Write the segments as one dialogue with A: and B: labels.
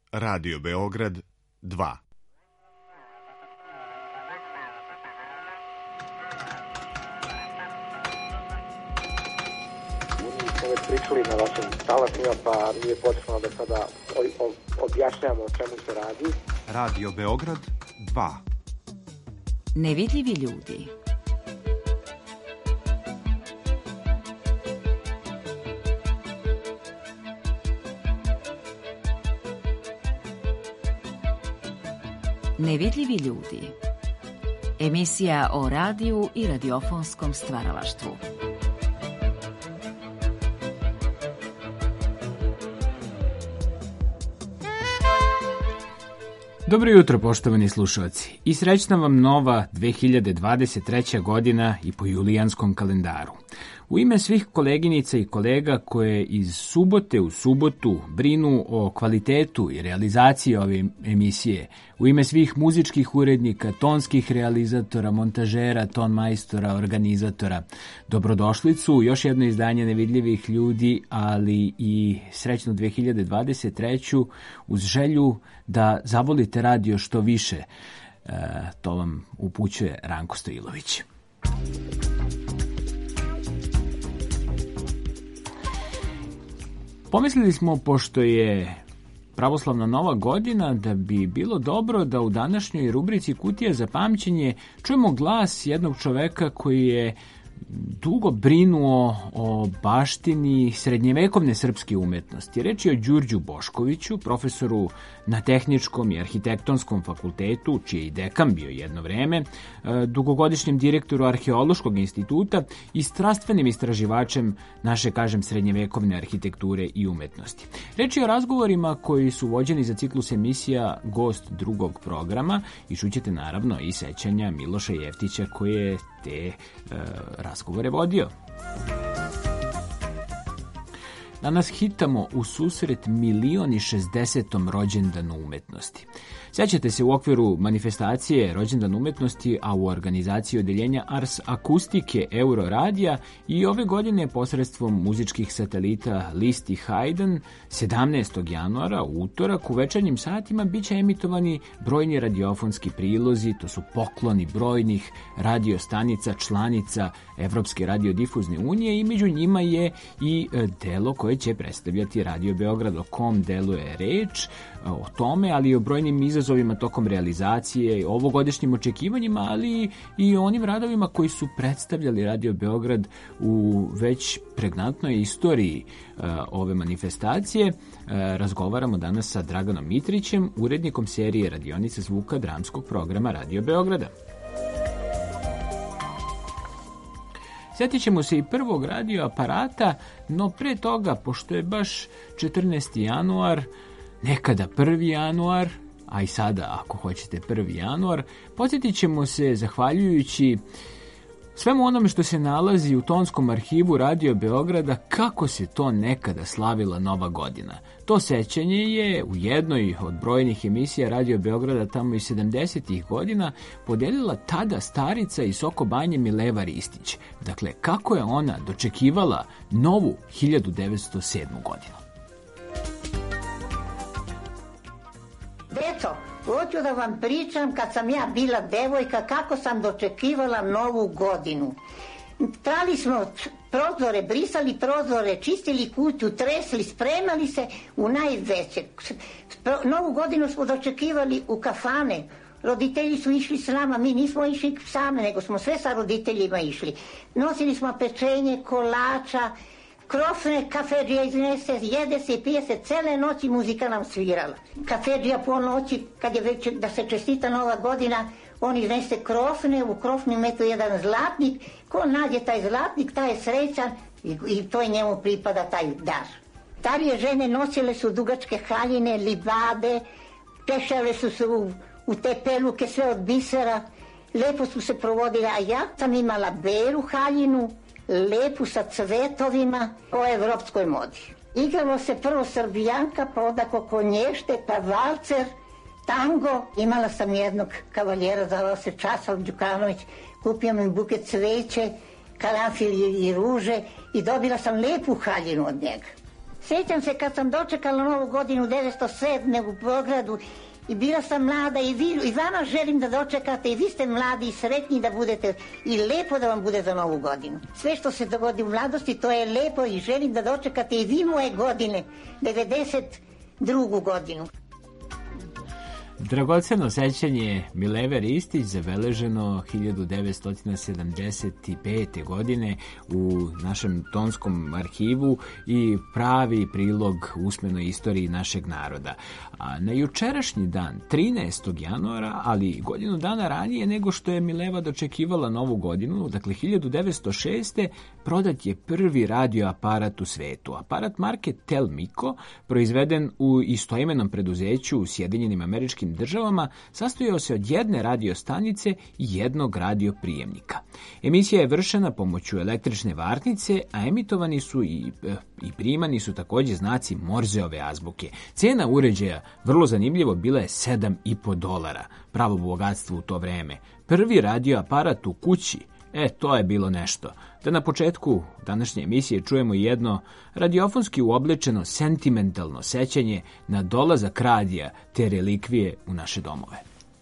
A: Radio Beograd 2.
B: Mi smo već pričali na vašim talasima, pa nije potrebno da sada objašnjamo o čemu se radi.
A: Radio Beograd 2.
C: Nevidljivi ljudi. Nevidljivi ljudi. Emisija o radiju i radiofonskom stvaralaštvu.
D: Dobro jutro, poštovani slušalci, i srećna vam nova 2023. godina i po julijanskom kalendaru. U ime svih koleginica i kolega koje iz subote u subotu brinu o kvalitetu i realizaciji ove emisije, u ime svih muzičkih urednika, tonskih realizatora, montažera, ton majstora, organizatora, dobrodošlicu u još jedno izdanje Nevidljivih ljudi, ali i srećnu 2023. uz želju da zavolite radio što više. To vam upućuje Ranko Stojilović. Pomislili smo, pošto je pravoslavna nova godina, da bi bilo dobro da u današnjoj rubrici Kutija za pamćenje čujemo glas jednog čoveka koji je dugo brinuo o baštini srednjevekovne srpske umetnosti. Reč je o Đurđu Boškoviću, profesoru na Tehničkom i Arhitektonskom fakultetu, čiji je i dekan bio jedno vreme, dugogodišnjem direktoru Arheološkog instituta i strastvenim istraživačem naše, srednjevekovne arhitekture i umetnosti. Reč je o razgovorima koji su vođeni za ciklus emisija Gost drugog programa i čućete naravno i sećanja Miloša Jeftića koji je te razgovore vodio. Danas hitamo u susret 1.060. rođendanu umetnosti. Sjećate se, u okviru manifestacije Rođendan umetnosti, a u organizaciji odeljenja Ars Akustike Euroradija i ove godine posredstvom muzičkih satelita List i Haydn 17. januara u utorak u večernjim satima bit će emitovani brojni radiofonski prilozi, to su pokloni brojnih radiostanica članica Evropske radiodifuzne unije i među njima je i delo koje će predstavljati Radio Beograd. O kom delu je reč, o tome, ali i o brojnim izazovima tokom realizacije, ovogodišnjim očekivanjima, ali i o onim radovima koji su predstavljali Radio Beograd u već pregnantnoj istoriji ove manifestacije. Razgovaramo danas sa Draganom Mitrićem, urednikom serije radionica zvuka dramskog programa Radio Beograda. Sjetit ćemo se i prvog radio aparata, no pre toga, pošto je baš 14. januar, nekada 1. januar, a i sada, ako hoćete, 1. januar, podsjetit ćemo se, zahvaljujući svemu onome što se nalazi u tonskom arhivu Radio Beograda, kako se to nekada slavila Nova godina. To sećanje je u jednoj od brojnih emisija Radio Beograda tamo iz 70. godina podelila tada starica iz Soko Banje Mileva Ristić. Dakle, kako je ona dočekivala novu 1907. godinu.
E: Deco, hoću da vam pričam kad sam ja bila devojka kako sam dočekivala novu godinu. Trali smo prozore, brisali prozore, čistili kuću, tresli, spremali se u najveće. Novu godinu smo dočekivali u kafane. Roditelji su išli s nama, mi nismo išli same, nego smo sve sa roditeljima išli. Nosili smo pečenje, kolača, krofne, kafedžija iznese, jede se i pije se, cele noći muzika nam svirala. Kafedžija po noći, kad je već da se čestita Nova godina, on iznese krofne, u krofni metu jedan zlatnik, ko nađe taj zlatnik, taj je srećan i to je njemu pripada taj dar. Starije žene nosile su dugačke haljine, libade, pešale su se u te peluke sve od bisera, lepo su se provodile, a ja sam imala belu haljinu, lepu sa cvetovima po evropskoj modi. Igralo se prvo srbijanka, pa onda kokonješte, pa valcer, tango. Imala sam jednog kavaljera, zvao se Časlav Đukanović, kupio mi buket cveće, karanfil i ruže i dobila sam lepu haljinu od njega. Sjećam se kad sam dočekala Novu godinu 1907. u Beogradu i bila sam mlada i vama želim da dočekate i vi ste mladi i sretni da budete i lepo da vam bude za Novu godinu. Sve što se dogodi u mladosti to je lepo i želim da dočekate i vi moje godine, 92. godinu.
D: Dragoceno sećanje Mileve Ristić zabeleženo 1975. godine u našem tonskom arhivu i pravi prilog usmenoj istoriji našeg naroda. A na jučerašnji dan, 13. januara, ali godinu dana ranije nego što je Mileva dočekivala Novu godinu, dakle 1906. prodat je prvi radioaparat u svetu. Aparat marke Telmico, proizveden u istoimenom preduzeću u Sjedinjenim Američkim Državama, sastojao se od jedne radiostanice i jednog radioprijemnika. Emisija je vršena pomoću električne varnice, a emitovani su i primani su također znaci Morzeove azbuke. Cena uređaja, vrlo zanimljivo, bila je $7,5. Pravo bogatstvo u to vreme. Prvi radioaparat u kući, to je bilo nešto. Da na početku današnje emisije čujemo jedno radiofonski uoblečeno sentimentalno sećanje na dolazak radija te relikvije u naše domove.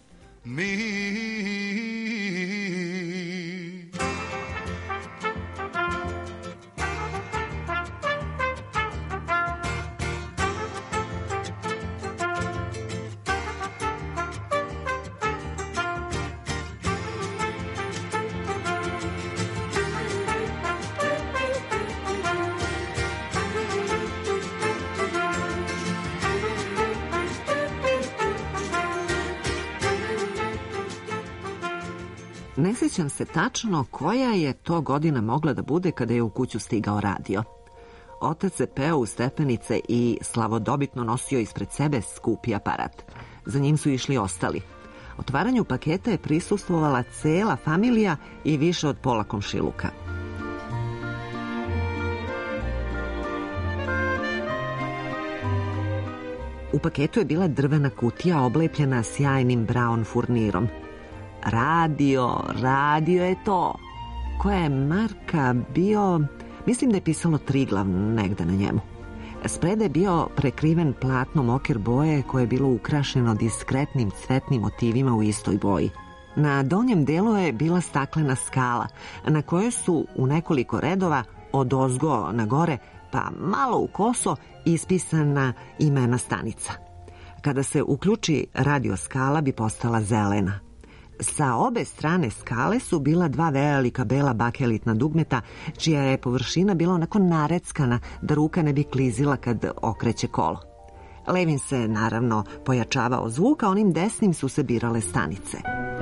F: Ne sjećam se tačno koja je to godina mogla da bude kada je u kuću stigao radio. Otac se peo u stepenice i slavodobitno nosio ispred sebe skupi aparat. Za njim su išli ostali. Otvaranju paketa je prisustvovala cela familija i više od pola komšiluka. U paketu je bila drvena kutija oblepljena sjajnim braun furnirom. Radio je to. Koja je marka bio? Mislim da je pisalo Triglav negde na njemu. Spreda je bio prekriven platnom oker boje koje je bilo ukrašeno diskretnim cvetnim motivima u istoj boji. Na donjem delu je bila staklena skala na kojoj su u nekoliko redova odozgo na gore pa malo u koso ispisana imena stanica. Kada se uključi radio skala bi postala zelena. Sa obe strane skale su bila dva velika bela bakelitna dugmeta, čija je površina bila onako nareckana da ruka ne bi klizila kad okreće kolo. Levim se, naravno, pojačavao zvuk, a onim desnim su se birale stanice.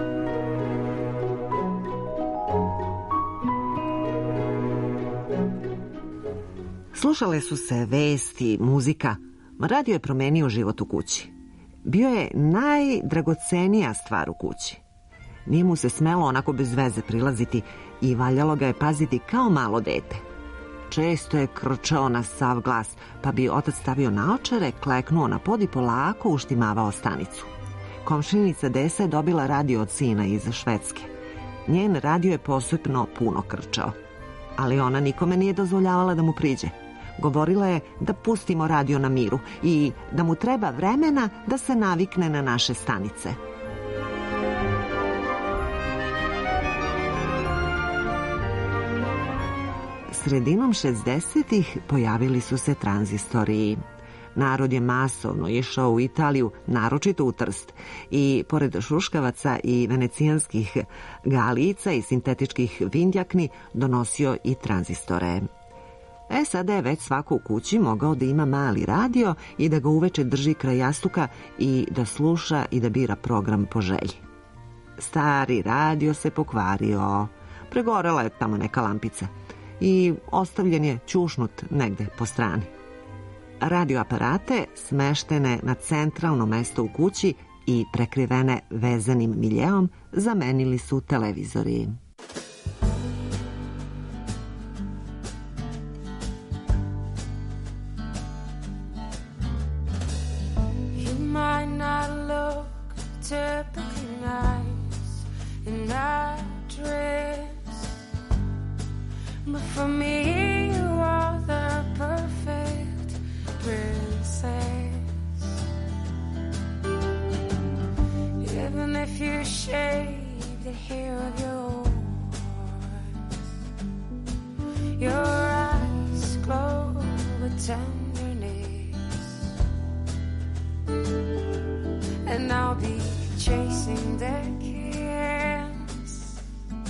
F: Slušale su se vesti, muzika. Radio je promenio život u kući. Bio je najdragocenija stvar u kući. Nije mu se smelo onako bez veze prilaziti i valjalo ga je paziti kao malo dete. Često je krčao na sav glas, pa bi otac stavio naočare, kleknuo na pod i polako uštimavao stanicu. Komšinica Desa je dobila radio od sina iz Švedske. Njen radio je posebno puno krčao, ali ona nikome nije dozvoljavala da mu priđe. Govorila je da pustimo radio na miru i da mu treba vremena da se navikne na naše stanice. Sredinom 60-ih pojavili su se tranzistori. Narod je masovno išao u Italiju, naročito u Trst, i pored šuškavaca i venecijanskih galica i sintetičkih vindjakni donosio i tranzistore. Sada je već svako u kući mogao da ima mali radio i da ga uveče drži kraj jastuka i da sluša i da bira program po želji. Stari radio se pokvario. Pregorela je tamo neka lampica i ostavljen je ćušnut negde po strani. Radioaparate smeštene na centralno mesto u kući i prekrivene vezanim miljeom zamenili su televizori.
G: But for me, you are the perfect if you shave the hair of your eyes glow with tenderness, and I'll be chasing their kiss.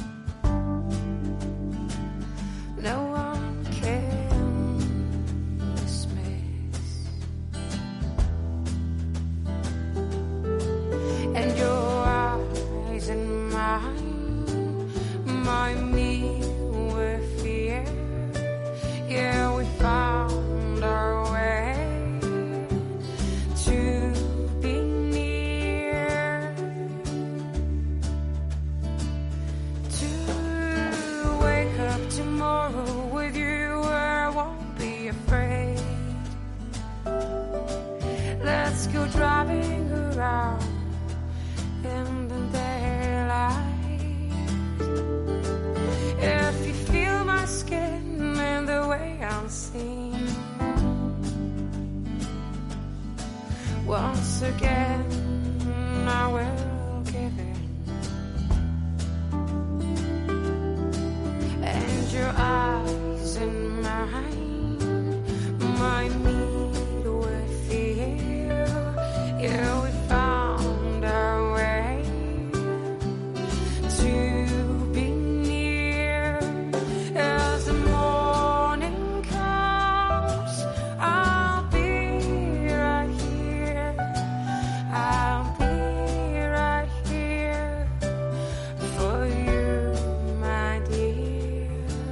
G: No one can dismiss. And your eyes and mine remind me with fear. Yeah, we found our way to be near, to wake up tomorrow with you where I won't be afraid. Let's go driving around in the daylight. If you feel my skin and the way I'm seen, once again I will give in. And your eyes and mine remind me with fear. Yeah, we found our way to be near. As the morning comes, I'll be right here. I'll be right here for you, my dear.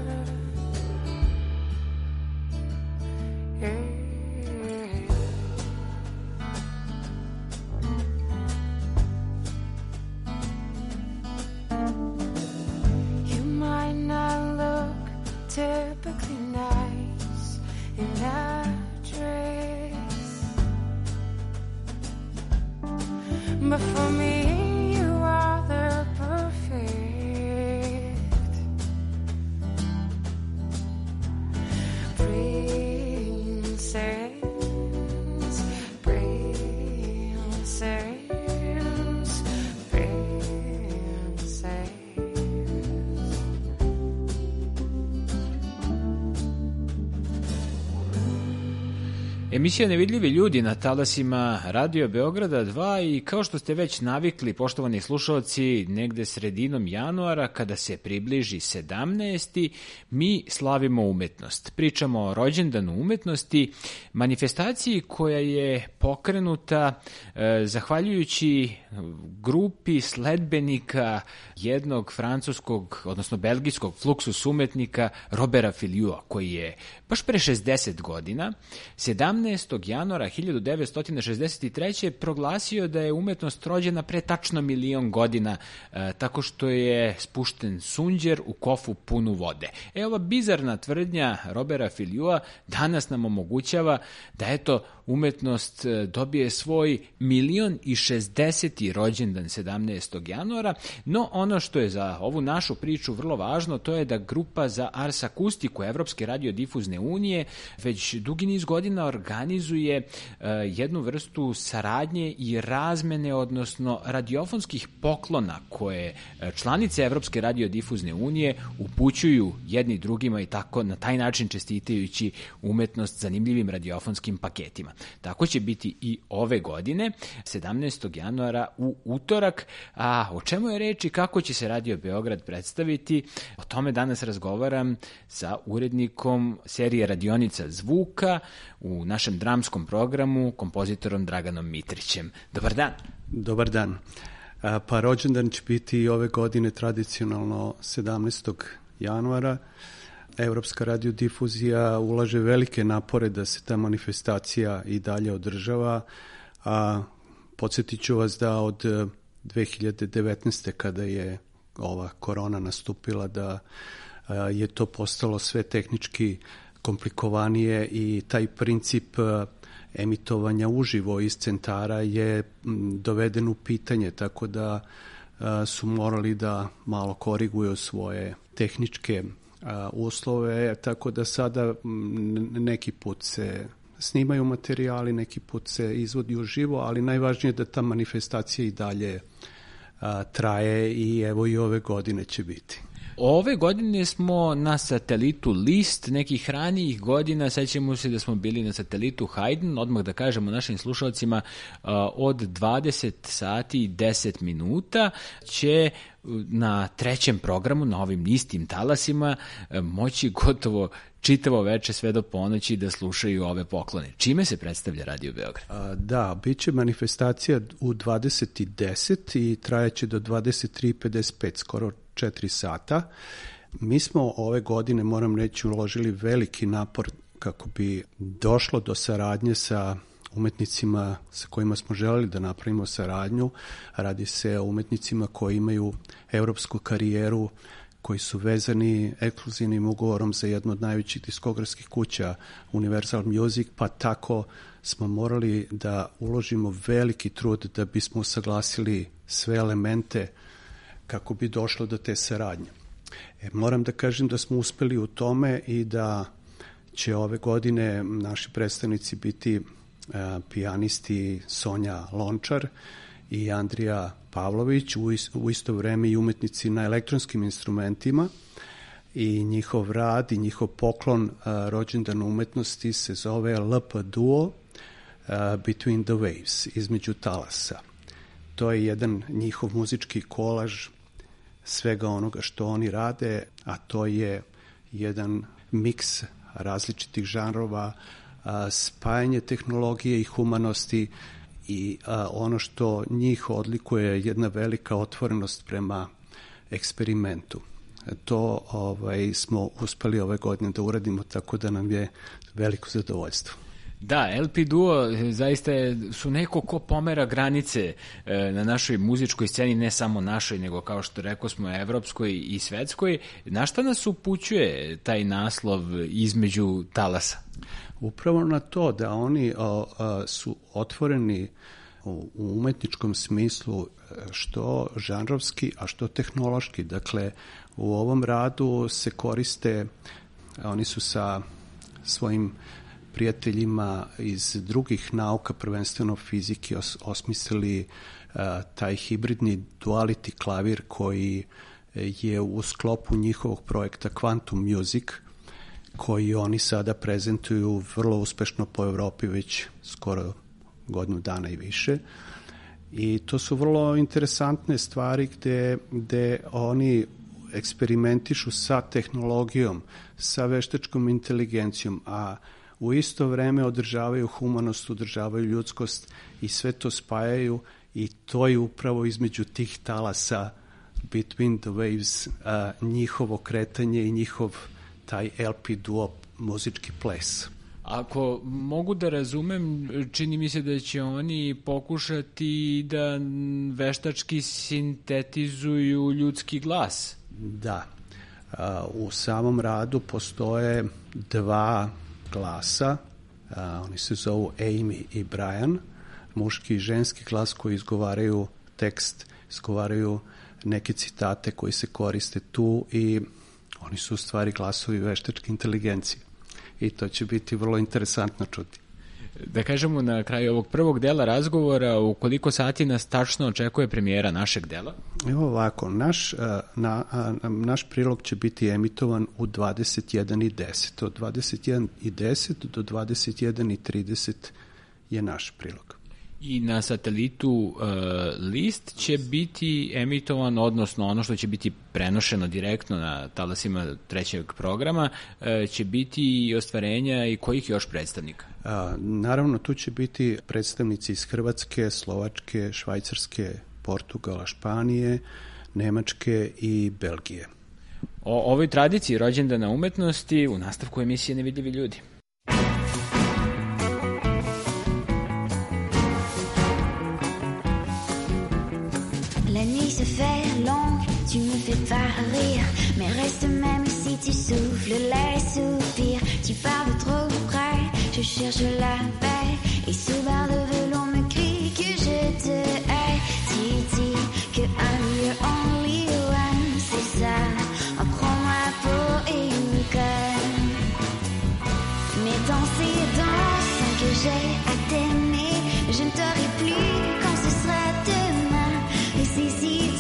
G: You might not look typically nice in that dress, but for me you are the perfect princess, princess, princess.
D: Emisija Nevidljivi ljudi na talasima Radio Beograda 2 i kao što ste već navikli, poštovani slušalci, negde sredinom januara, kada se približi 17. mi slavimo umetnost. Pričamo o rođendanu umetnosti, manifestaciji koja je pokrenuta zahvaljujući grupi sledbenika jednog francuskog, odnosno belgijskog fluxus umetnika Robera Filiua, koji je baš pre 60 godina, 17. januara 1963. proglasio da je umetnost rođena pre tačno 1.000.000 godina, tako što je spušten sunđer u kofu punu vode. Ova bizarna tvrdnja Robera Filiua danas nam omogućava da eto umetnost dobije svoj 1.060. rođendan 17. januara, no ono što je za ovu našu priču vrlo važno, to je da grupa za Ars Akustiku Evropske radiodifuzne unije već dugi niz godina organizuje jednu vrstu saradnje i razmene, odnosno radiofonskih poklona koje članice Evropske radiodifuzne unije upućuju jedni drugima i tako na taj način čestitajući umetnost zanimljivim radiofonskim paketima. Tako će biti i ove godine, 17. januara u utorak. A o čemu je reč i kako će se Radio Beograd predstaviti, o tome danas razgovaram sa urednikom serije Radionica zvuka u našem dramskom programu, kompozitorom Draganom Mitrićem. Dobar dan.
H: Dobar dan. Pa rođendan će biti ove godine tradicionalno 17. januara. Evropska radiodifuzija ulaže velike napore da se ta manifestacija i dalje održava, a podsjetit ću vas da od 2019. kada je ova korona nastupila, da je to postalo sve tehnički komplikovanije i taj princip emitovanja uživo iz centara je doveden u pitanje, tako da su morali da malo koriguju svoje tehničke uslove, tako da sada neki put se snimaju materijali, neki put se izvodi uživo, ali najvažnije je da ta manifestacija i dalje traje i evo i ove godine će biti.
D: Ove godine smo na satelitu List, nekih ranijih godina, sećamo se da smo bili na satelitu Haydn, odmah da kažemo našim slušalcima, od 20 sati i 10 minuta će na trećem programu, na ovim istim talasima, moći gotovo čitavo veče sve do ponoći da slušaju ove poklone. Čime se predstavlja Radio Beograd?
H: Da, bit će manifestacija u 20:10 i trajeće do 23:55, skoro 4 sata. Mi smo ove godine, moram reći, uložili veliki napor kako bi došlo do saradnje sa umetnicima sa kojima smo želeli da napravimo saradnju. Radi se o umetnicima koji imaju evropsku karijeru, koji su vezani ekskluzivnim ugovorom za jednu od najvećih diskografskih kuća Universal Music, pa tako smo morali da uložimo veliki trud da bismo usaglasili sve elemente kako bi došlo do te saradnje. Moram da kažem da smo uspeli u tome i da će ove godine naši predstavnici biti pijanisti Sonja Lončar i Andrija Pavlović, u isto vreme i umetnici na elektronskim instrumentima, i njihov rad i njihov poklon rođendanu umetnosti se zove LP Duo Between the Waves, između talasa. To je jedan njihov muzički kolaž svega onoga što oni rade, a to je jedan miks različitih žanrova, spajanje tehnologije i humanosti i ono što njih odlikuje je jedna velika otvorenost prema eksperimentu. To smo uspeli ove godine da uradimo, tako da nam je veliko zadovoljstvo.
D: Da, LP Duo zaista su neko ko pomera granice na našoj muzičkoj sceni, ne samo našoj, nego kao što rekao smo evropskoj i svetskoj. Na šta nas upućuje taj naslov između talasa?
H: Upravo na to da oni su otvoreni u umetničkom smislu, što žanrovski, a što tehnološki. Dakle, u ovom radu se koriste, oni su sa svojim prijateljima iz drugih nauka, prvenstveno fizike, osmislili taj hibridni duality klavir koji je u sklopu njihovog projekta Quantum Music, koji oni sada prezentuju vrlo uspešno po Evropi već skoro godinu dana i više. I to su vrlo interesantne stvari gde oni eksperimentišu sa tehnologijom, sa veštačkom inteligencijom, a u isto vreme održavaju humanost, održavaju ljudskost i sve to spajaju, i to je upravo između tih talasa Between the Waves njihovo kretanje i njihov taj LP Duo muzički ples.
D: Ako mogu da razumem, čini mi se da će oni pokušati da veštački sintetizuju ljudski glas.
H: Da. U samom radu postoje dva glasa, oni se zovu Amy i Brian, muški i ženski glas koji izgovaraju tekst, izgovaraju neke citate koji se koriste tu, i oni su u stvari glasovi veštačke inteligencije. I to će biti vrlo interesantno čuti.
D: Da kažemo na kraju ovog prvog dela razgovora, u koliko sati nas tačno očekuje premijera našeg dela?
H: Evo ovako, naš prilog će biti emitovan u 21:10. Od 21:10 do 21:30 je naš prilog.
D: I na satelitu List će biti emitovan, odnosno ono što će biti prenošeno direktno na talasima trećeg programa, će biti i ostvarenja i kojih još predstavnika?
H: Naravno, tu će biti predstavnici iz Hrvatske, Slovačke, Švajcarske, Portugala, Španije, Nemačke i Belgije.
D: O ovoj tradiciji rođendana umetnosti u nastavku emisije Nevidljivi ljudi.
I: La nuit se fait longue, tu me fais pas rire, mais reste même si tu souffles les soupirs. Tu parles trop près, je cherche la paix, et sous barre de velours me crie que je te hais. Tu dis que I'm your only one, c'est ça, en prends-moi pour une conne. Mais dans ces danses que j'ai à t'aimer, je ne t'aurai plus quand ce sera demain. Et c'est si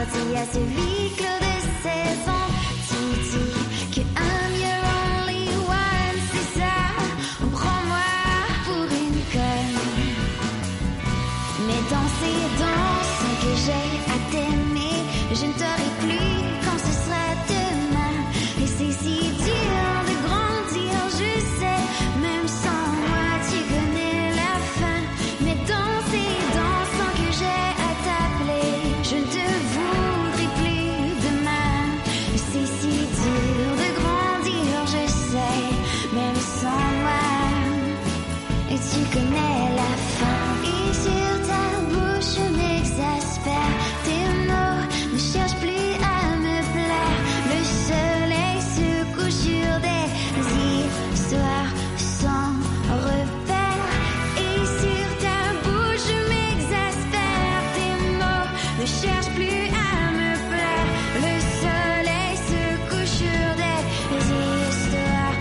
I: sorti à ce huis clos de saison. Tu dis qu'un mieux only one, c'est ça. Prends-moi pour une conne. Mais dans ces danses que j'ai à t'aimer, je ne t'aurai plus quand ce sera demain. Et c'est si dur de grandir, je sais. Même sans moi, tu connais la fin. Mais dans ces danses que j'ai à t'appeler, je ne te voudrais plus demain. Et c'est si dur de grandir, je sais. Même sans moi, et tu connais la fin. Et sur ta bouche m'exaspère, tes mots ne cherchent plus à me plaire. Le soleil se couche sur des histoires sans repère. Et sur ta bouche m'exaspère, tes mots ne cherchent plus à me plaire. Le soleil se couche sur des histoires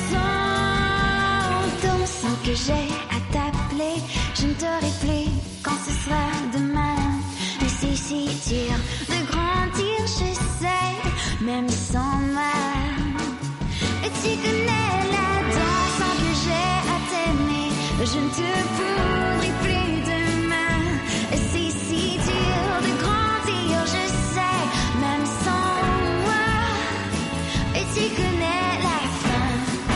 I: sans ton sang que j'ai à t'appeler. Je ne t'aurai plus quand ce sera demain. Et c'est si dur de grandir, je sais, même sans moi. Et tu connais la danse que j'ai à t'aimer. Je ne te voudrais plus demain. Et c'est si dur de grandir, je sais, même sans moi. Et tu connais la fin.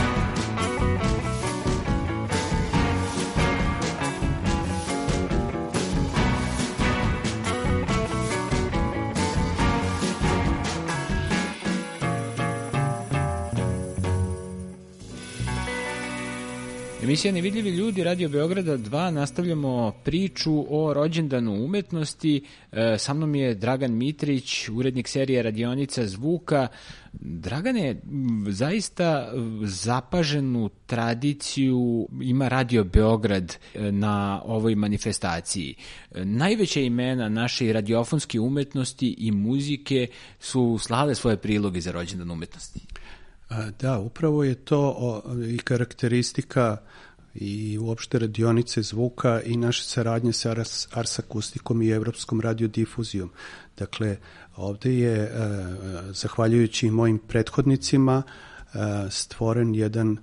D: Emisija Nevidljivi ljudi, Radio Beograda 2, nastavljamo priču o rođendanu umetnosti. Sa mnom je Dragan Mitrić, urednik serije Radionica zvuka. Dragane, zaista zapaženu tradiciju ima Radio Beograd na ovoj manifestaciji. Najveća imena naše radiofonske umetnosti i muzike su slale svoje priloge za rođendan umetnosti.
H: Da, upravo je to i karakteristika i uopšte radionice zvuka i naše saradnje sa Ars Akustikom i Evropskom radiodifuzijom. Dakle, ovde je, zahvaljujući mojim prethodnicima, stvoren jedan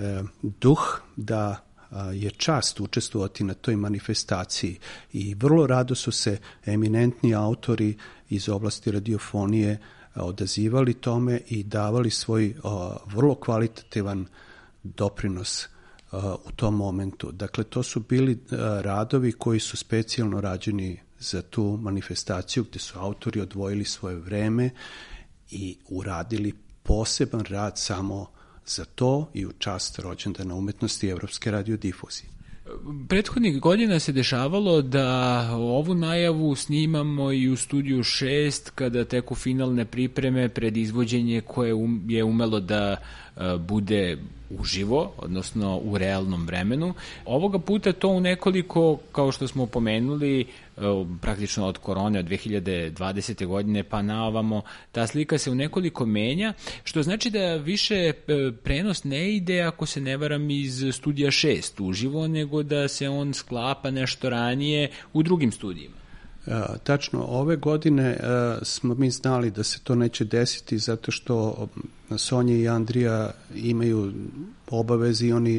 H: duh da je čast učestvovati na toj manifestaciji i vrlo rado su se eminentni autori iz oblasti radiofonije odazivali tome i davali svoj vrlo kvalitativan doprinos u tom momentu. Dakle, to su bili radovi koji su specijalno rađeni za tu manifestaciju, gde su autori odvojili svoje vreme i uradili poseban rad samo za to i u čast rođendana umetnosti Evropske radiodifuzije.
D: Prethodnih godina se dešavalo da ovu najavu snimamo i u studiju 6 kada teku finalne pripreme pred izvođenje koje je umelo da bude uživo, odnosno u realnom vremenu. Ovoga puta to u nekoliko, kao što smo pomenuli, praktično od korone, od 2020. godine pa na ovamo, ta slika se u nekoliko menja, što znači da više prenos ne ide, ako se ne varam, iz studija 6 uživo, nego da se on sklapa nešto ranije u drugim studijima.
H: Tačno, ove godine smo mi znali da se to neće desiti zato što Sonja i Andrija imaju obavezi i oni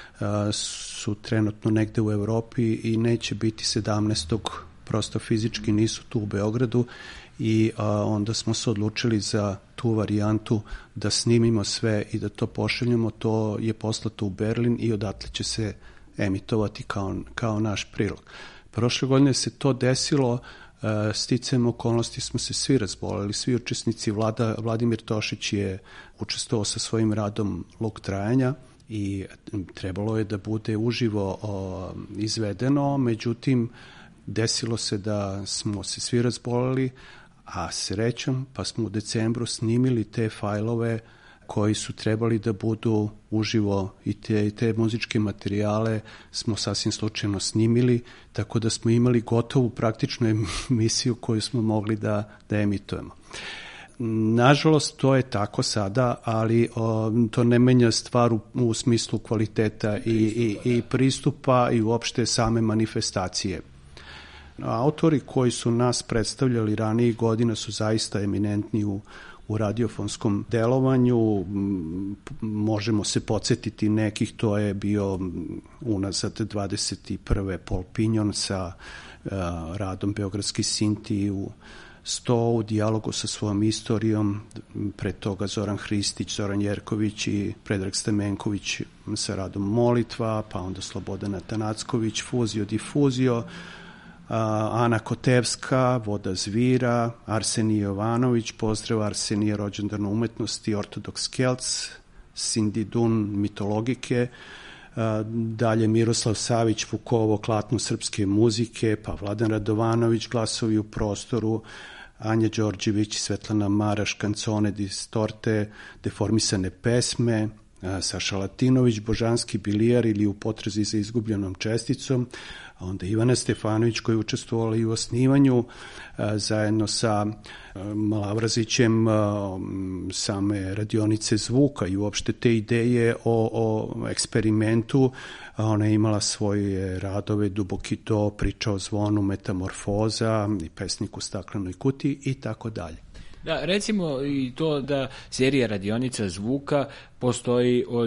H: su trenutno negde u Evropi i neće biti 17. prosto fizički nisu tu u Beogradu i onda smo se odlučili za tu varijantu da snimimo sve i da to pošaljemo. To je poslato u Berlin i odatle će se emitovati kao naš prilog. Prošle godine se to desilo, sticajem okolnosti smo se svi razboleli, svi učesnici. Vladimir Tošić je učestvovao sa svojim radom Luk trajanja i trebalo je da bude uživo izvedeno, međutim desilo se da smo se svi razboleli, a srećom pa smo u decembru snimili te fajlove koji su trebali da budu uživo i te muzičke materijale smo sasvim slučajno snimili, tako da smo imali gotovu praktičnu emisiju koju smo mogli da emitujemo. Nažalost, to je tako sada, ali to ne menja stvar u smislu kvaliteta i pristupa i uopšte same manifestacije. Autori koji su nas predstavljali ranijih godina su zaista eminentni u radiofonskom delovanju. Možemo se podsjetiti nekih, to je bio unazad 21. Paul Pignon sa radom Beogradski Sinti u 100, u dijalogu sa svojom istorijom, pre toga Zoran Hristić, Zoran Jerković i Predrag Stamenković sa radom Molitva, pa onda Slobodana Tanacković, Fuzio difuzio, Ana Kotevska, Voda zvira, Arsenije Jovanović, Pozdrav Arsenije, rođendan umetnosti, Ortodoks Kelc, Cindy Dun, mitologike, dalje Miroslav Savić, Vukovo, Klatno srpske muzike, pa Vladan Radovanović, Glasovi u prostoru, Anja Đorđević, Svetlana Maraš, Kancone distorte, Deformisane pesme, Saša Latinović, Božanski bilijar ili U potrazi za izgubljenom česticom, a onda Ivana Stefanović koja je učestvovala i u osnivanju zajedno sa Malavrazićem same radionice zvuka i uopšte te ideje o eksperimentu. Ona je imala svoje radove Duboki do, Priča o zvonu, Metamorfoza i Pesnik u staklenoj kutiji i tako dalje.
D: Da, recimo i to da serija radionica zvuka postoji od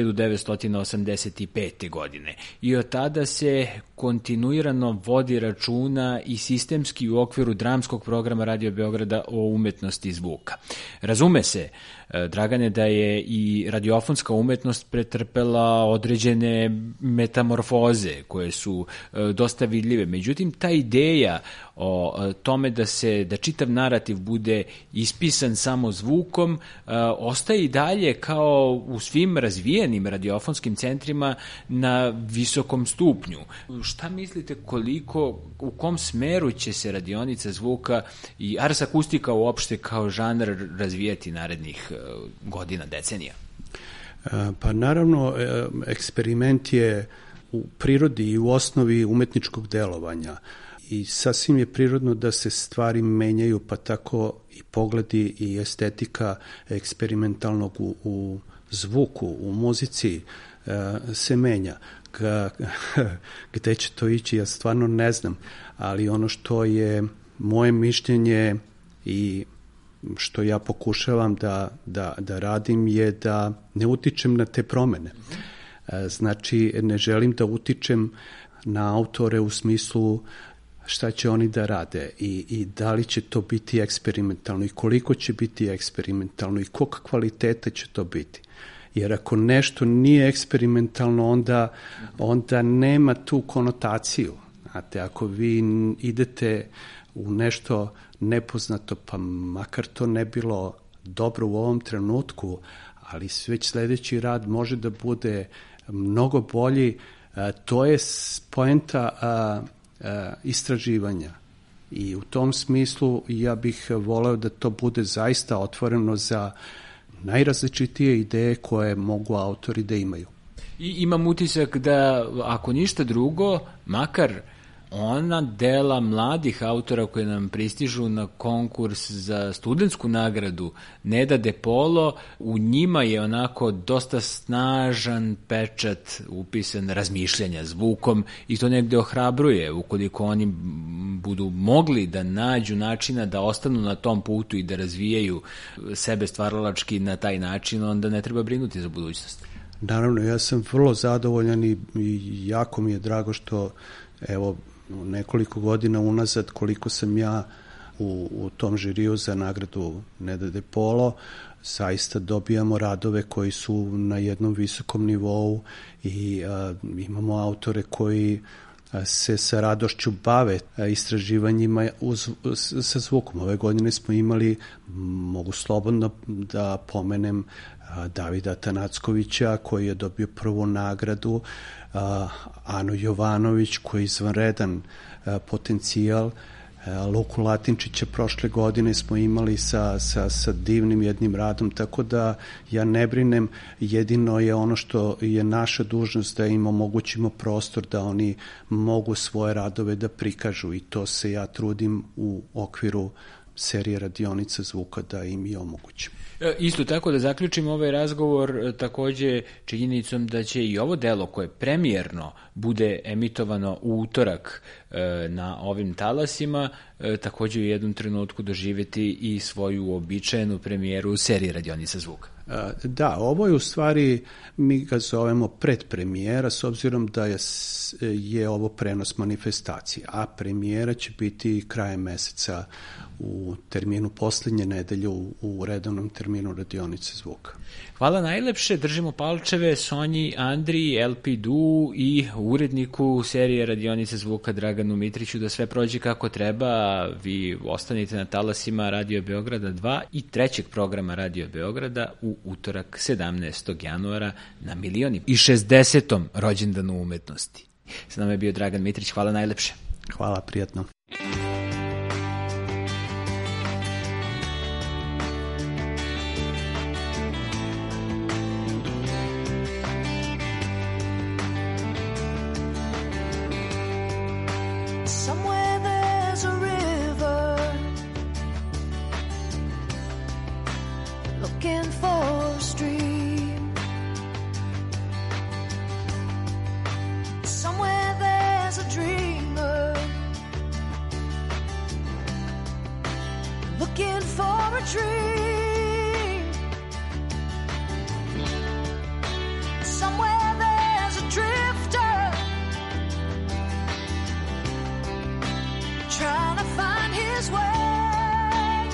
D: 1985. godine i od tada se kontinuirano vodi računa i sistemski u okviru dramskog programa Radio Beograda o umetnosti zvuka. Razume se, Dragane, da je i radiofonska umetnost pretrpela određene metamorfoze koje su dosta vidljive. Međutim, ta ideja o tome da čitav narativ bude ispisan samo zvukom ostaje i dalje kao u svim razvijenim radiofonskim centrima na visokom stupnju. Šta mislite u kom smeru će se radionica zvuka i ars akustika uopšte kao žanr razvijati narednih godina, decenija?
H: Pa naravno, eksperiment je u prirodi i u osnovi umetničkog delovanja i sasvim je prirodno da se stvari menjaju, pa tako i pogledi i estetika eksperimentalnog u zvuku, u muzici se menja. Gde će to ići, ja stvarno ne znam, ali ono što je moje mišljenje i što ja pokušavam da radim je da ne utičem na te promene. Znači, ne želim da utičem na autore u smislu šta će oni da rade i da li će to biti eksperimentalno i koliko će biti eksperimentalno i kog kvaliteta će to biti. Jer ako nešto nije eksperimentalno, onda nema tu konotaciju. Znate, ako vi idete u nešto nepoznato, pa makar to ne bilo dobro u ovom trenutku, ali već sledeći rad može da bude mnogo bolji, to je poenta istraživanja. I u tom smislu ja bih voleo da to bude zaista otvoreno za najrazličitije ideje koje mogu autori da imaju.
D: I imam utisak da, ako ništa drugo, makar ona dela mladih autora koje nam pristižu na konkurs za studentsku nagradu Neda De Polo, u njima je onako dosta snažan pečat upisan razmišljanja zvukom i to negde ohrabruje. Ukoliko oni budu mogli da nađu načina da ostanu na tom putu i da razvijaju sebe stvaralački na taj način, onda ne treba brinuti za budućnost.
H: Naravno, ja sam vrlo zadovoljan i jako mi je drago što evo nekoliko godina unazad koliko sam ja u tom žiriju za nagradu Neda De Polo, zaista dobijamo radove koji su na jednom visokom nivou i imamo autore koji se sa radošću bave istraživanjima sa zvukom. Ove godine smo imali, mogu slobodno da pomenem, Davida Tanackovića koji je dobio prvu nagradu, Anu Jovanović koji je izvanredan potencijal, Luku Latinčića prošle godine smo imali sa divnim jednim radom, tako da ja ne brinem, jedino je ono što je naša dužnost da im omogućimo prostor da oni mogu svoje radove da prikažu i to se ja trudim u okviru serije radionica zvuka da im i omogućimo.
D: Isto tako da zaključimo ovaj razgovor takođe činjenicom da će i ovo delo koje premijerno bude emitovano u utorak na ovim talasima takođe u jednom trenutku doživjeti i svoju uobičajenu premijeru u seriji radionica zvuka.
H: Da, ovo je u stvari, mi ga zovemo predpremijera s obzirom da je ovo prenos manifestacije, a premijera će biti krajem meseca u terminu posljednje nedelje u redovnom terminu radionice zvuka.
D: Hvala najlepše, držimo palčeve Sonji, Andriji, LP-du i uredniku serije radionice zvuka Draganu Mitriću da sve prođe kako treba. Vi ostanite na talasima Radio Beograda 2 i trećeg programa Radio Beograda u utorak 17. januara na 1.060. rođendanu umetnosti. Sa nama je bio Dragan Mitrić, hvala najlepše.
H: Hvala, prijatno.
G: Somewhere there's a river looking for a stream. Somewhere there's a dreamer looking for a dream. Somewhere there's a drifter trying to find his way.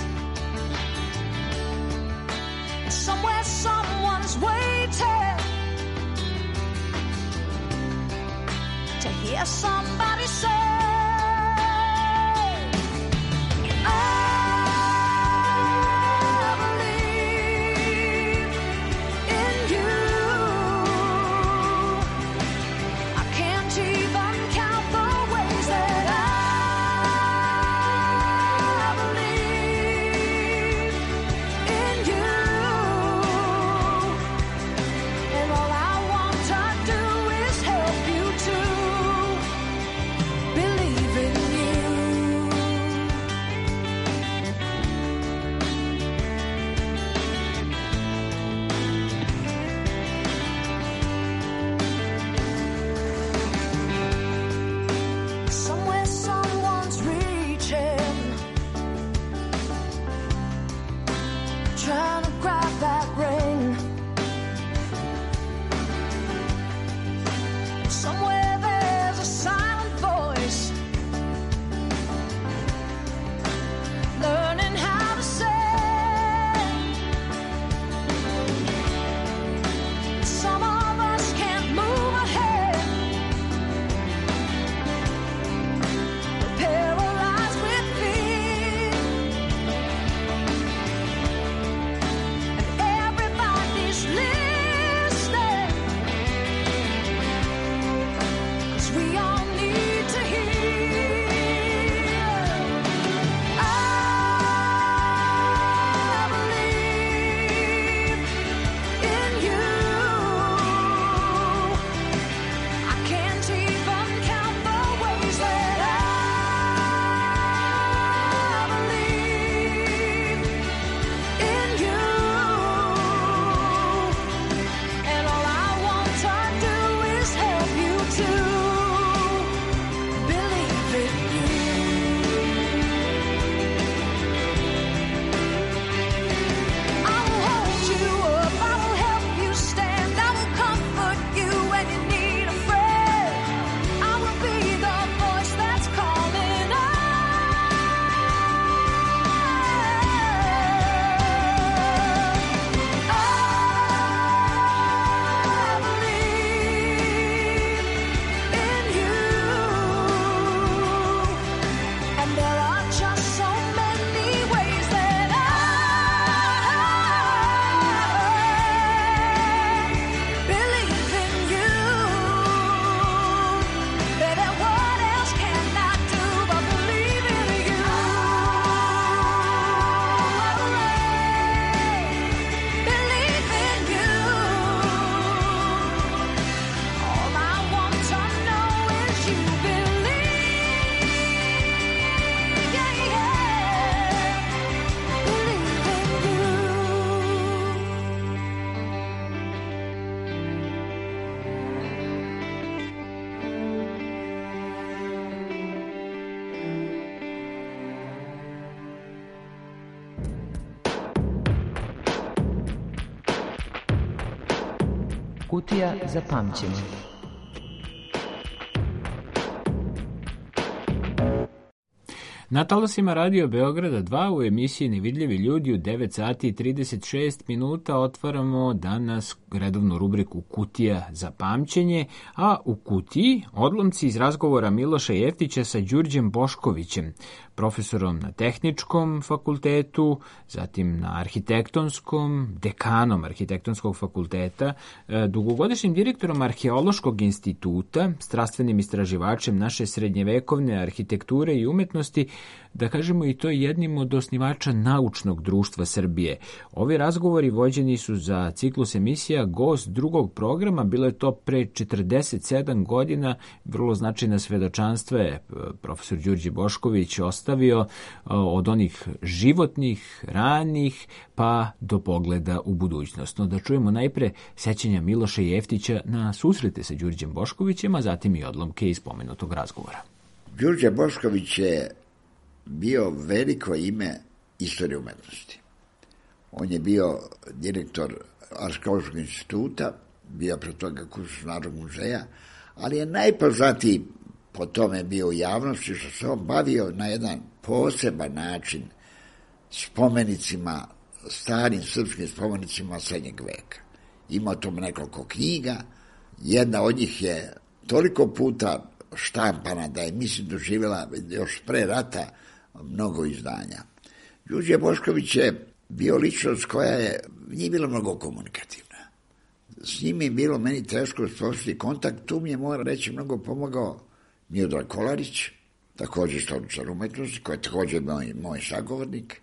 G: Somewhere someone's waiting to hear somebody say, believe.
J: Kutija za pamćenje.
D: Na talasima Radio Beograda 2 u emisiji Nevidljivi ljudi u 9 sati i 36 minuta otvaramo danas redovnu rubriku Kutija za pamćenje, a u kutiji odlomci iz razgovora Miloša Jeftića sa Đurđem Boškovićem, profesorom na Tehničkom fakultetu, zatim na Arhitektonskom, dekanom Arhitektonskog fakulteta, dugogodišnjim direktorom Arheološkog instituta, strastvenim istraživačem naše srednjevekovne arhitekture i umetnosti, da kažemo i to jednim od osnivača Naučnog društva Srbije. Ovi razgovori vođeni su za ciklus emisija Gost drugog programa, bilo je to pre 47 godina, vrlo značajna svedočanstva je profesor Đurđe Bošković ostavio od onih životnih, ranih, pa do pogleda u budućnost. No, da čujemo najpre sećanja Miloša Jeftića na susrete sa Đurđem Boškovićem, a zatim i odlomke iz pomenutog razgovora.
K: Đurđe Bošković je bio veliko ime istorije umetnosti. On je bio direktor Arheološkog instituta, bio pre toga kurs Narodnog muzeja, ali je najpoznatiji po tome bio u javnosti što se on bavio na jedan poseban način spomenicima, starim srpskim spomenicima srednjeg veka. Ima o tome nekoliko knjiga, jedna od njih je toliko puta štampana da je, mislim, doživjela još pre rata mnogo izdanja. Đurđe Bošković je bio ličnost koja je, nije bila mnogo komunikativna. S njim je bilo meni teško uspostaviti kontakt, tu mi je, moram reći, mnogo pomogao Miodrag Kolarić, također istoričar umetnosti, koji je također moj sagovornik.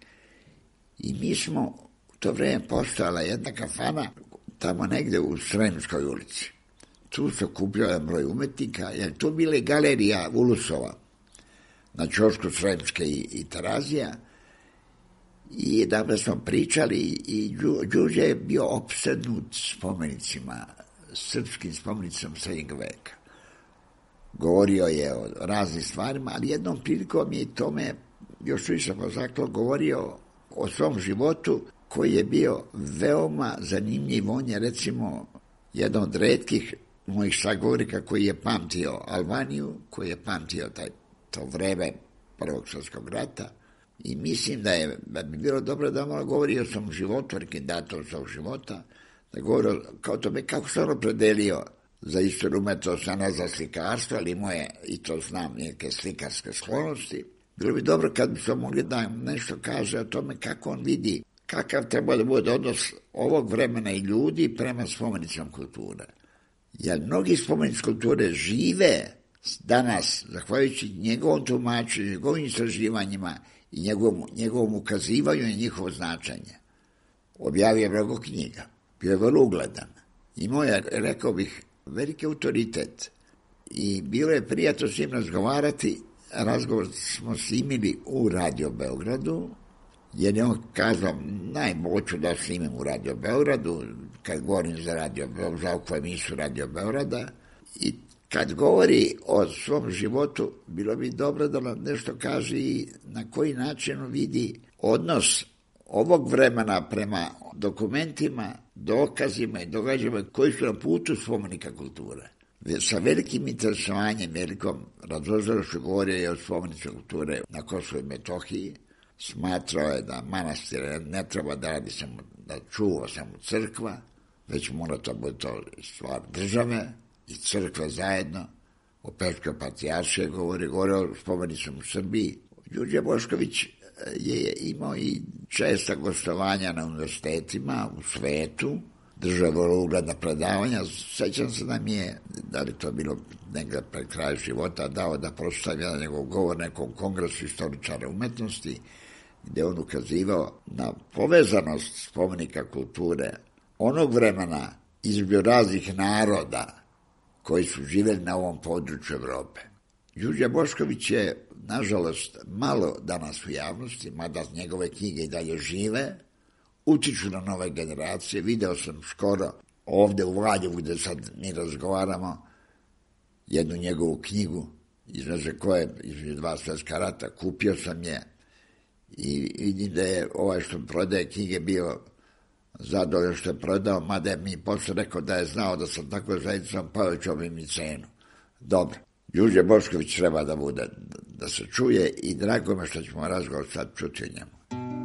K: I mi smo u to vreme postojala jedna kafana tamo negde u Sremskoj ulici. Tu se okupljao jedan broj umetnika, jer tu bile galerija Ulusova na ćošku Sremske i Terazija. I da smo pričali i Đurđe je bio opsednut spomenicima, srpskim spomenicom srednjeg veka. Govorio je o raznim stvarima, ali jednom prilikom je i tome, još više pozaklo, govorio o svom životu koji je bio veoma zanimljiv. On je, recimo, jedan od retkih mojih sagovornika koji je pamtio Albaniju, koji je pamtio to vreme Prvog svjetskog rata. I mislim da bi bilo dobro da malo govori o svom životu, rekendator svog života, da govori kao tome kako se on opredelio za istoriju umetnosti, a ne za slikarstvo, ali imao je, i to znam, neke slikarske sklonosti. Bilo bi dobro kad bi se mogli da nešto kaže o tome kako on vidi, kakav treba da bude odnos ovog vremena i ljudi prema spomenicama kulture. Jer mnogi spomenici kulture žive danas, zahvaljujući njegovom tumačenju, njegovim istraživanjima i njegovom ukazivanju na njihovo značenje. Objavio je mnogo knjiga, bio je vrlo ugledan. Imao je, rekao bih, veliki autoritet i bilo je prijatno s njim razgovarati. Razgovor smo snimili u Radio Beogradu, jer je on kazao, najmoću da snimim u Radio Beogradu, kad govorim za ovu emisiju Radio Beograda. I kad govori o svom životu, bilo bi dobro da nam nešto kaže i na koji način vidi odnos ovog vremena prema dokumentima, dokazima i događajima koji su na putu spomenika kulture. Sa velikim interesovanjem, velikom radoznalošću govorio je o spomeniku kulture na Kosovu i Metohiji. Smatrao je da manastir ne treba da radi samo, da čuva samo crkva, već mora to biti stvar države i crkve zajedno. O Peškoj patrijaršiji govorio o spomenicama u Srbiji. Đurđe Bošković je imao i česta gostovanja na univerzitetima u svetu, držao vrlo ugledna predavanja. Sećam se da mi je, da li to bilo negde pred kraj života, dao da pročitam jedan njegov govor nekom kongresu istoričara umetnosti, gde on ukazivao na povezanost spomenika kulture onog vremena između raznih naroda koji su živjeli na ovom području Evrope. Đurđe Bošković je, nažalost, malo danas u javnosti, mada njegove knjige i dalje žive, utiču na nove generacije. Video sam skoro ovde u Valjevu, gde sad mi razgovaramo, jednu njegovu knjigu, između koje, između dva svjetska rata, kupio sam je i vidim da je ovaj što prodaje knjige bio zadovoljan što je prodao, mada je mi posle rekao da je znao da sam tako zajednicom, povećao bi mi cenu. Dobro, Đurđe Bošković treba da bude, da se čuje i drago me što ćemo razgovor sad čuti o njemu.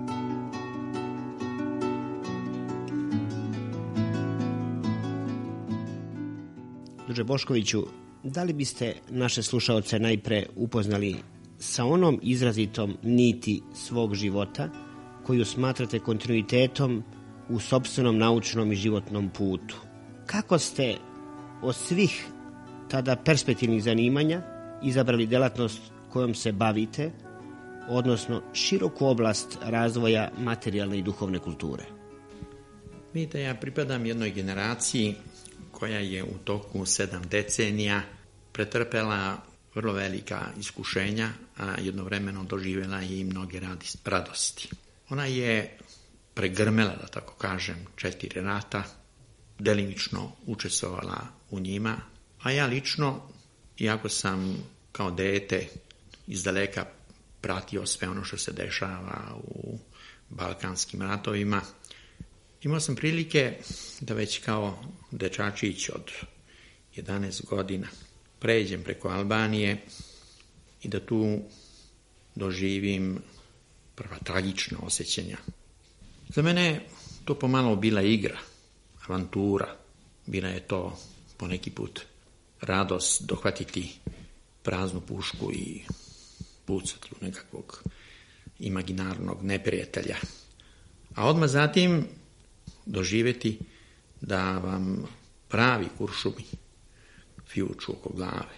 J: Đurđe Boškoviću, da li biste naše slušaoce najpre upoznali sa onom izrazitom niti svog života koju smatrate kontinuitetom u sopstvenom naučnom i životnom putu? Kako ste od svih tada perspektivnih zanimanja izabrali delatnost kojom se bavite, odnosno široku oblast razvoja materijalne i duhovne kulture?
L: Vidite, ja pripadam jednoj generaciji koja je u toku 7 decenija pretrpela vrlo velika iskušenja, a jednovremeno doživjela je i mnoge radosti. Ona je pregrmela, da tako kažem, 4 rata, delimično učestvovala u njima, a ja lično, iako sam kao dete izdaleka pratio sve ono što se dešava u balkanskim ratovima, imao sam prilike da već kao dečačić od 11 godina pređem preko Albanije i da tu doživim prva tragična osjećanja. Za mene je to pomalo bila igra, avantura. Bila je to poneki put radost dohvatiti praznu pušku i pucati u nekakvog imaginarnog neprijatelja. A odmah zatim doživjeti da vam pravi kuršumi fjuču oko glave.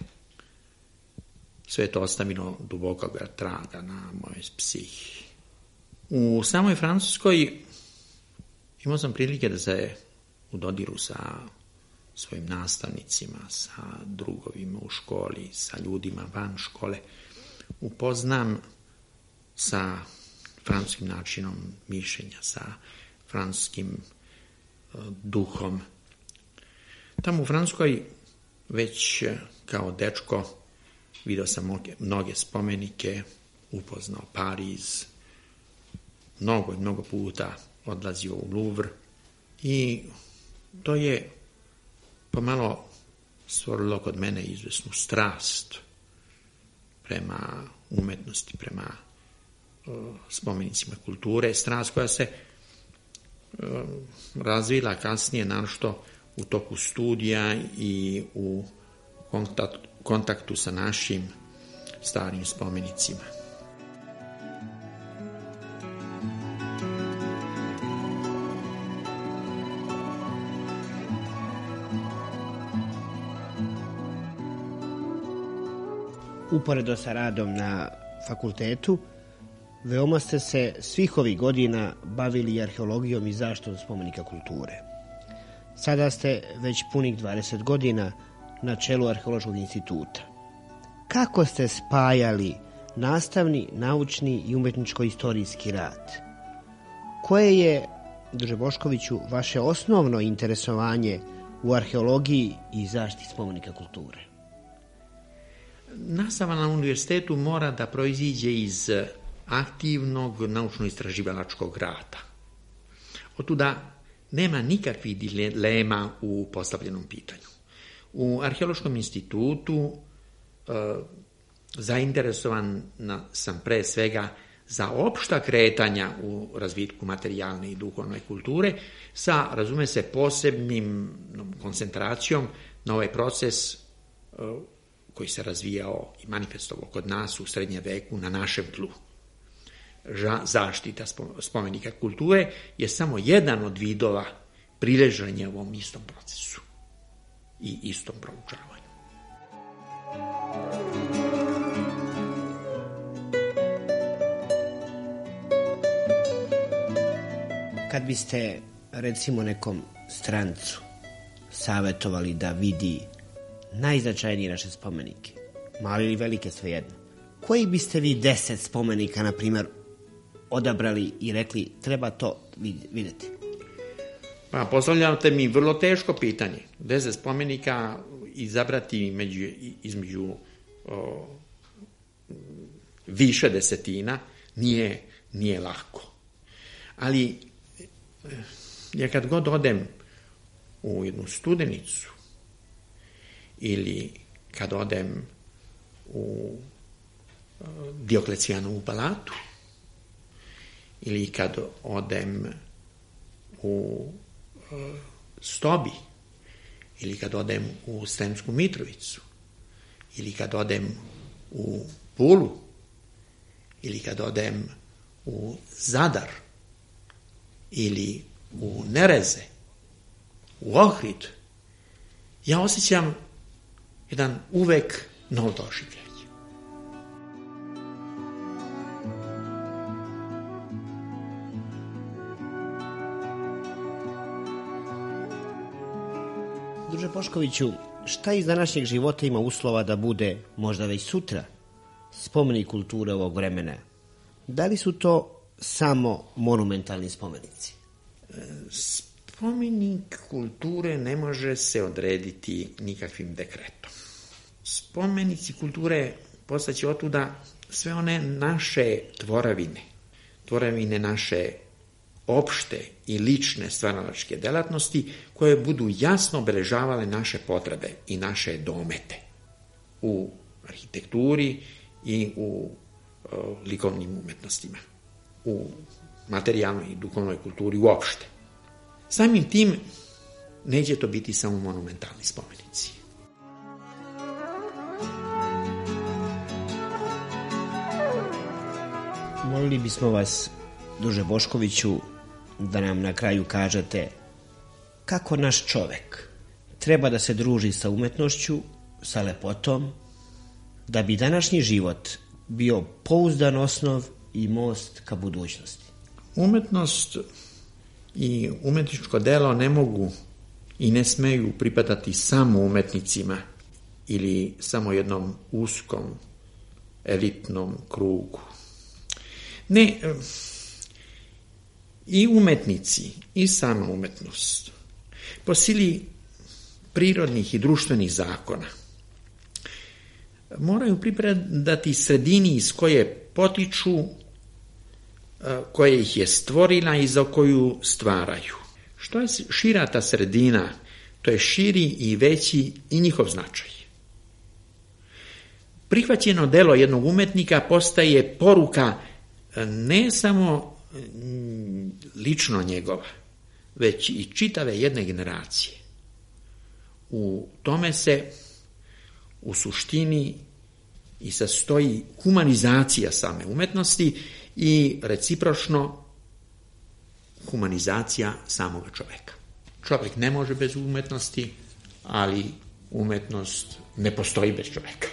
L: Sve to ostavilo dubokog traga na mojoj psihi. U samoj Francuskoj imao sam prilike da se u dodiru sa svojim nastavnicima, sa drugovima u školi, sa ljudima van škole, upoznam sa francuskim načinom mišljenja, sa francuskim duhom. Tamo u Francuskoj već kao dečko vidio sam mnoge spomenike, upoznao Pariz, mnogo puta odlazio u Louvre i to je pomalo stvorilo kod mene izvesnu strast prema umetnosti, prema spomenicima kulture, strast koja se razvila kasnije, naročito u toku studija i u kontaktu sa našim starim spomenicima.
J: Uporedo sa radom na fakultetu, veoma ste se svih ovih godina bavili arheologijom i zaštitom spomenika kulture. Sada ste već punih 20 godina na čelu Arheološkog instituta. Kako ste spajali nastavni, naučni i umetničko-istorijski rad? Koje je, Đurđe Boškoviću, vaše osnovno interesovanje u arheologiji i zaštiti spomenika kulture?
L: Nastava na univerzitetu mora da proiziđe iz aktivnog naučno-istraživalačkog rada. Otuda nema nikakvih dilema u postavljenom pitanju. U Arheološkom institutu zainteresovan sam pre svega za opšta kretanja u razvitku materijalne i duhovne kulture sa, razume se, posebnim koncentracijom na ovaj proces koji se razvijao i manifestovao kod nas u srednjem veku na našem tlu. Zaštita spomenika kulture je samo jedan od vidova prileženja ovom istom procesu i istom proučavanju.
J: Kad biste, recimo, nekom strancu savjetovali da vidi najznačajnije naše spomenike, mali ili velike, svejedno, koji biste vi 10 spomenika, na primjer, odabrali i rekli treba to vidjeti?
L: Pa postavljate mi vrlo teško pitanje. 10 spomenika izabrati između više desetina nije lako. Ali Ja kad god odem u jednu Studenicu ili kad odem u Dioklecijanovu palatu ili kad odem u Stobi ili kad odem u Sremsku Mitrovicu ili kad odem u Pulu ili kad odem u Zadar ili u Nereze, u Ohrid, ja osjećam jedan uvek nov doživljaj.
J: Druže Boškoviću, šta iz današnjeg života ima uslova da bude, možda već sutra, spomenik kulture ovog vremena? Da li su to samo monumentalni spomenici?
L: Spomenik kulture ne može se odrediti nikakvim dekretom. Spomenici kulture postaće otuda sve one naše tvoravine naše opšte i lične stvaralačke delatnosti koje budu jasno obeležavale naše potrebe i naše domete u arhitekturi i u likovnim umetnostima, u materijalnoj i duhovnoj kulturi uopšte. Samim tim neće to biti samo monumentalni spomenici.
J: Molili bismo vas, druže Boškoviću, da nam na kraju kažete kako naš čovek treba da se druži sa umetnošću, sa lepotom, da bi današnji život bio pouzdan osnov i most ka budućnosti.
L: Umetnost i umetničko delo ne mogu i ne smeju pripadati samo umetnicima ili samo jednom uskom elitnom krugu. Ne, i umetnici i sama umetnost po sili prirodnih i društvenih zakona moraju pripadati sredini iz koje potiču, koja ih je stvorila i za koju stvaraju. Što je šira ta sredina, to je širi i veći i njihov značaj. Prihvaćeno delo jednog umetnika postaje poruka ne samo lično njegova, već i čitave jedne generacije. U tome se u suštini i sastoji humanizacija same umetnosti i recipročno humanizacija samoga čoveka. Čovek ne može bez umetnosti, ali umetnost ne postoji bez čoveka.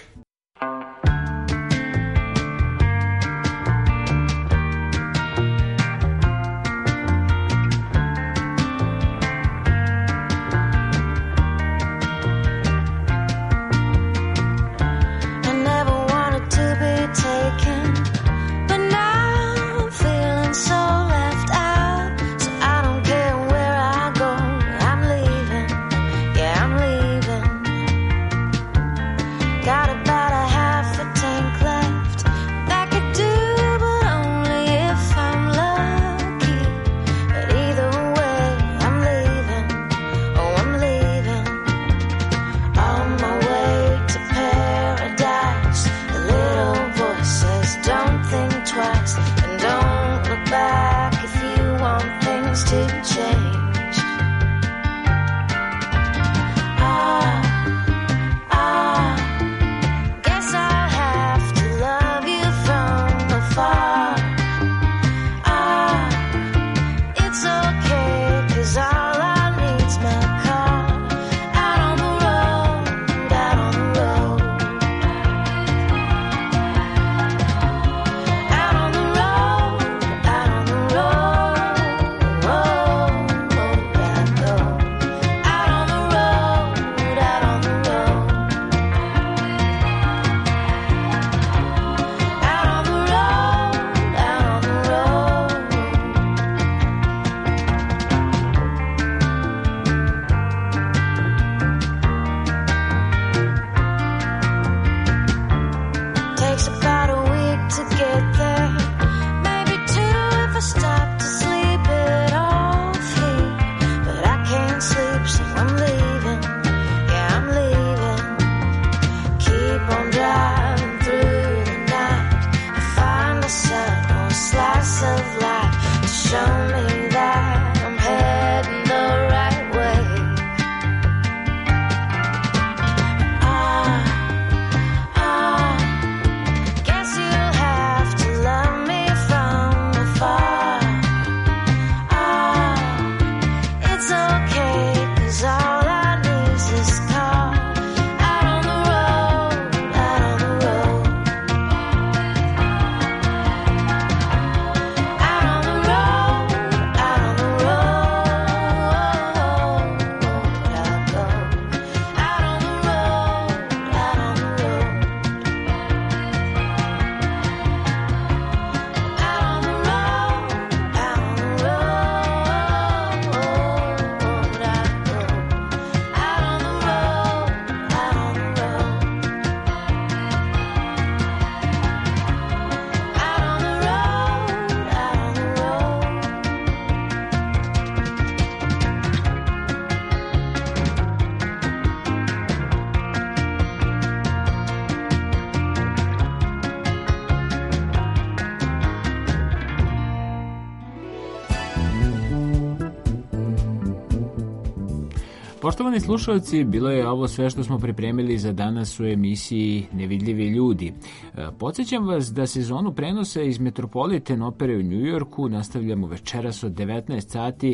D: Poštovani slušalci, bilo je ovo sve što smo pripremili za danas u emisiji Nevidljivi ljudi. Podsjećam vas da sezonu prenosa iz Metropolitan opere u Njujorku nastavljamo večeras od 19 sati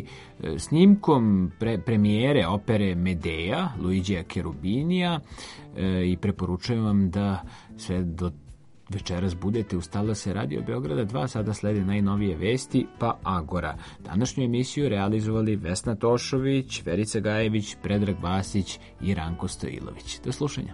D: snimkom premijere opere Medea, Luigija Cherubinija, i preporučujem vam da sve do večeras budete uz talase Radio Beograda 2, sada slede najnovije vesti, pa Agora. Današnju emisiju realizovali Vesna Tošović, Verica Gajević, Predrag Vasić i Ranko Stojilović. Do slušanja.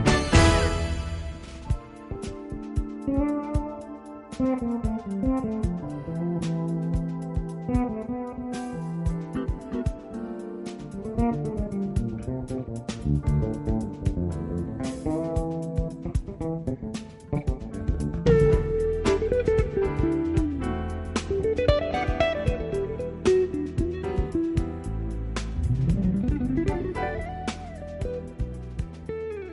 I: Thank you.